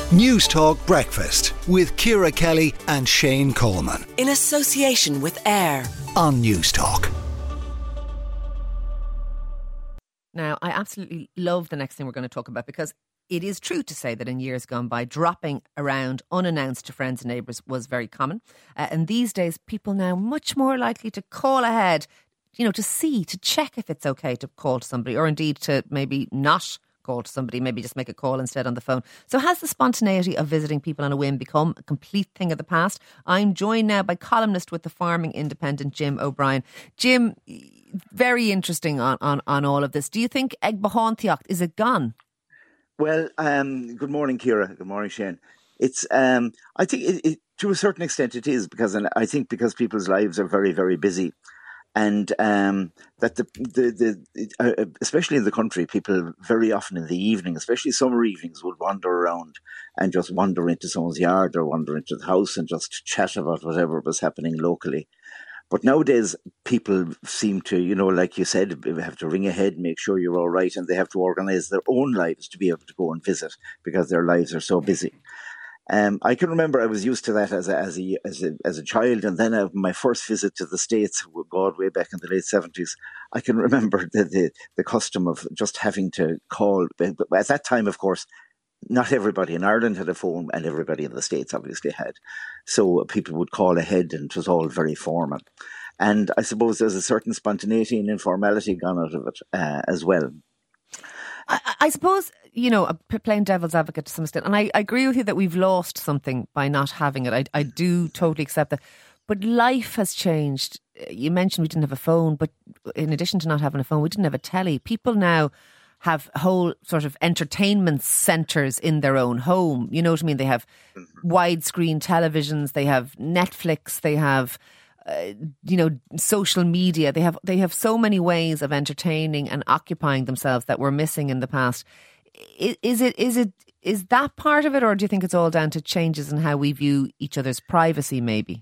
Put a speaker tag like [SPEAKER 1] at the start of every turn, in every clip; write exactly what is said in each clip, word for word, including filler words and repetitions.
[SPEAKER 1] News Talk Breakfast with Ciara Kelly and Shane Coleman.
[SPEAKER 2] In association with AIR
[SPEAKER 1] on News Talk.
[SPEAKER 3] Now, I absolutely love the next thing we're going to talk about, because it is true to say that in years gone by, dropping around unannounced to friends and neighbours was very common. Uh, and these days, people now much more likely to call ahead, you know, to see, to check if it's okay to call to somebody, or indeed to maybe not call to somebody, maybe just make a call instead on the phone. So has the spontaneity of visiting people on a whim become a complete thing of the past? I'm joined now by columnist with the Farming Independent, Jim O'Brien. Jim, very interesting on, on, on all of this. Do you think Ag Bahántaíocht, is it gone?
[SPEAKER 4] Well, um, good morning, Ciara. Good morning, Shane. It's, um, I think it, it, to a certain extent it is, because and I think because people's lives are very, very busy. And um, that the, the, the uh, especially in the country, people very often in the evening, especially summer evenings, would wander around and just wander into someone's yard or wander into the house and just chat about whatever was happening locally. But nowadays, people seem to, you know, like you said, have to ring ahead, make sure you're all right, and they have to organise their own lives to be able to go and visit because their lives are so busy. Um, I can remember I was used to that as a as a as a, as a child, and then uh, my first visit to the States, God, way back in the late seventies. I can remember the, the the custom of just having to call. But at that time, of course, not everybody in Ireland had a phone, and everybody in the States obviously had. So people would call ahead, and it was all very formal. And I suppose there's a certain spontaneity and informality gone out of it uh, as well.
[SPEAKER 3] I, I suppose, you know, playing devil's advocate to some extent, and I, I agree with you that we've lost something by not having it. I, I do totally accept that. But life has changed. You mentioned we didn't have a phone, but in addition to not having a phone, we didn't have a telly. People now have whole sort of entertainment centres in their own home. You know what I mean? They have widescreen televisions, they have Netflix, they have... Uh, you know, social media. They have they have so many ways of entertaining and occupying themselves that were missing in the past. Is, is it is it is that part of it, or do you think it's all down to changes in how we view each other's privacy? Maybe.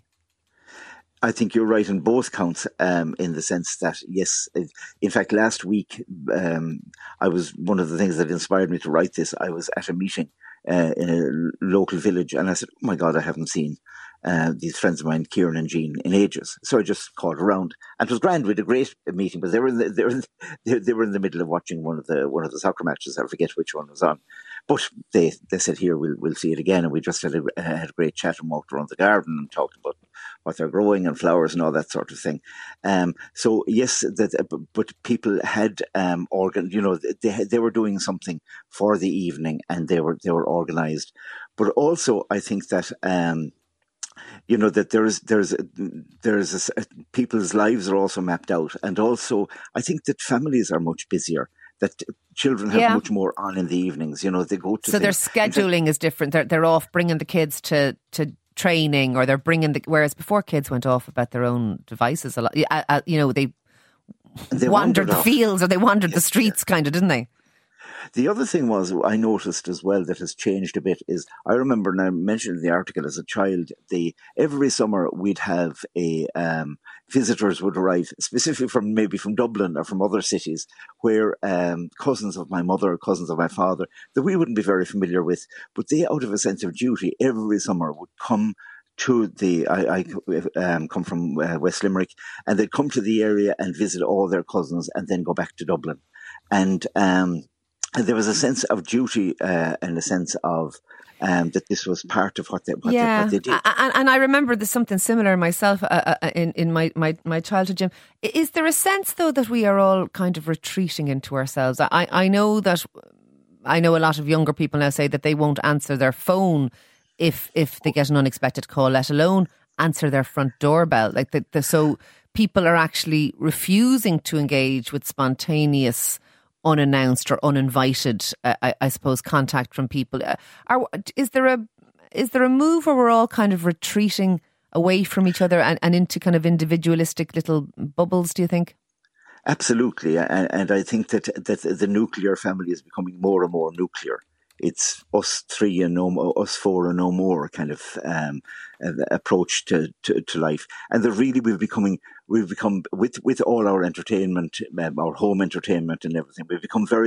[SPEAKER 4] I think you're right on both counts, um, in the sense that, yes, in fact, last week, um, I was, one of the things that inspired me to write this, I was at a meeting uh, in a local village, and I said, oh my God, I haven't seen uh, these friends of mine, Kieran and Jean, in ages. So I just called around, and it was grand. We had a great meeting, but they were in the, they were in the, they were in the middle of watching one of the one of the soccer matches. I forget which one was on. But they, they said, here, we'll we'll see it again. And we just had a, had a great chat and walked around the garden and talked about what they're growing and flowers and all that sort of thing. Um, so, yes, that, but people had um, organ, you know, they they were doing something for the evening, and they were they were organised. But also, I think that um, you know that there's there's there's a, people's lives are also mapped out, and also I think that families are much busier. That children have
[SPEAKER 3] yeah.
[SPEAKER 4] much more on in the evenings. You know, they go to
[SPEAKER 3] so
[SPEAKER 4] things.
[SPEAKER 3] Their scheduling fact, is different. They're they're off bringing the kids to to training, or they're bringing the. Whereas before, kids went off about their own devices a lot. Uh, uh, you know, they,
[SPEAKER 4] they
[SPEAKER 3] wandered, wandered the
[SPEAKER 4] off.
[SPEAKER 3] fields, or they wandered
[SPEAKER 4] yes,
[SPEAKER 3] the streets,
[SPEAKER 4] yeah.
[SPEAKER 3] kind of, didn't they?
[SPEAKER 4] The other thing was, I noticed as well that has changed a bit is, I remember, and I mentioned in the article, as a child, the every summer we'd have a, um, visitors would arrive, specifically from maybe from Dublin or from other cities, where um, cousins of my mother, cousins of my father, that we wouldn't be very familiar with, but they, out of a sense of duty, every summer would come to the, I, I um, come from uh, West Limerick, and they'd come to the area and visit all their cousins and then go back to Dublin. And, um, And there was a sense of duty uh, and a sense of um, that this was part of what they, what,
[SPEAKER 3] yeah.
[SPEAKER 4] they, what they did.
[SPEAKER 3] And, and I remember there's something similar myself uh, uh, in, in my, my, my childhood, Jim. Is there a sense, though, that we are all kind of retreating into ourselves? I, I know that I know a lot of younger people now say that they won't answer their phone if if they get an unexpected call, let alone answer their front doorbell. Like the, the, so people are actually refusing to engage with spontaneous, unannounced or uninvited, uh, I, I suppose, contact from people. Uh, are, is there a is there a move where we're all kind of retreating away from each other and, and into kind of individualistic little bubbles, do you think?
[SPEAKER 4] Absolutely. And, and I think that, that the nuclear family is becoming more and more nuclear. It's us three and no more, us four and no more kind of um, approach to, to, to life. And that really we've becoming we've become with with all our entertainment, um, our home entertainment and everything. We've become very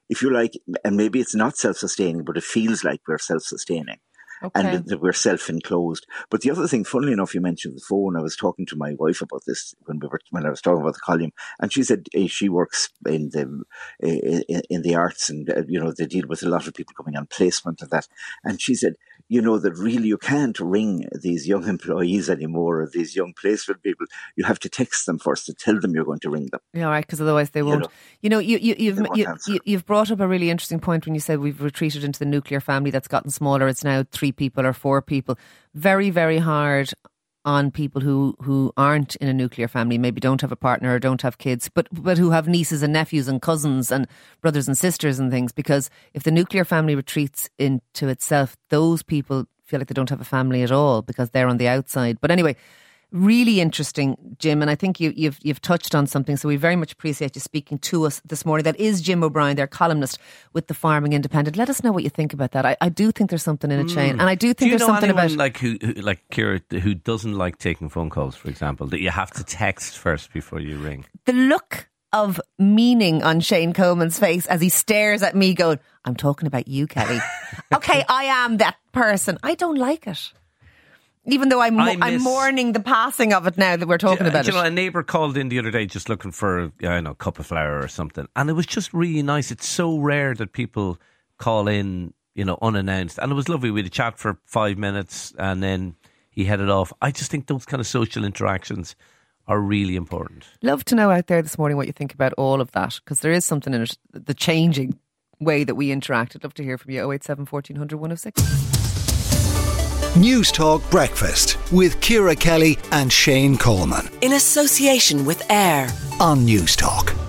[SPEAKER 4] if you like, and maybe it's not self-sustaining, but it feels like we're self-sustaining.
[SPEAKER 3] Okay.
[SPEAKER 4] And that we're self-enclosed. But the other thing, funnily enough, you mentioned the phone. I was talking to my wife about this when we were when I was talking about the column, and she said uh, she works in the uh, in the arts, and uh, you know they deal with a lot of people coming on placement and that. And she said, you know, that really you can't ring these young employees anymore, or these young placement people. You have to text them first to tell them you're going to ring them.
[SPEAKER 3] Yeah, right, because otherwise they won't. You know, you, know, you, you, you've you, you, you've brought up a really interesting point when you said we've retreated into the nuclear family that's gotten smaller. It's now three people or four people. Very, very hard on people who, who aren't in a nuclear family, maybe don't have a partner or don't have kids, but but who have nieces and nephews and cousins and brothers and sisters and things, because if the nuclear family retreats into itself, those people feel like they don't have a family at all because they're on the outside. But anyway, really interesting, Jim, and I think you, you've you've touched on something, so we very much appreciate you speaking to us this morning. That is Jim O'Brien, their columnist with the Farming Independent. Let us know what you think about that. I, I do think there's something in a chain, and I do think
[SPEAKER 5] do you
[SPEAKER 3] there's
[SPEAKER 5] know
[SPEAKER 3] something
[SPEAKER 5] anyone
[SPEAKER 3] about
[SPEAKER 5] like who, who like Ciara, who doesn't like taking phone calls, for example, that you have to text first before you ring.
[SPEAKER 3] The look of meaning on Shane Coleman's face as he stares at me, going, "I'm talking about you, Kelly." Okay, I am that person. I don't like it. Even though I'm, mo- miss, I'm mourning the passing of it now that we're talking
[SPEAKER 5] do,
[SPEAKER 3] about
[SPEAKER 5] do
[SPEAKER 3] it.
[SPEAKER 5] You know, a neighbour called in the other day just looking for, I don't know, a cup of flour or something. And it was just really nice. It's so rare that people call in, you know, unannounced. And it was lovely. We had a chat for five minutes and then he headed off. I just think those kind of social interactions are really important.
[SPEAKER 3] Love to know out there this morning what you think about all of that, because there is something in it, the changing way that we interact. I'd love to hear from you. oh eight seven, fourteen hundred, one oh six.
[SPEAKER 1] News Talk Breakfast with Ciara Kelly and Shane Coleman
[SPEAKER 2] in association with Air
[SPEAKER 1] on News Talk.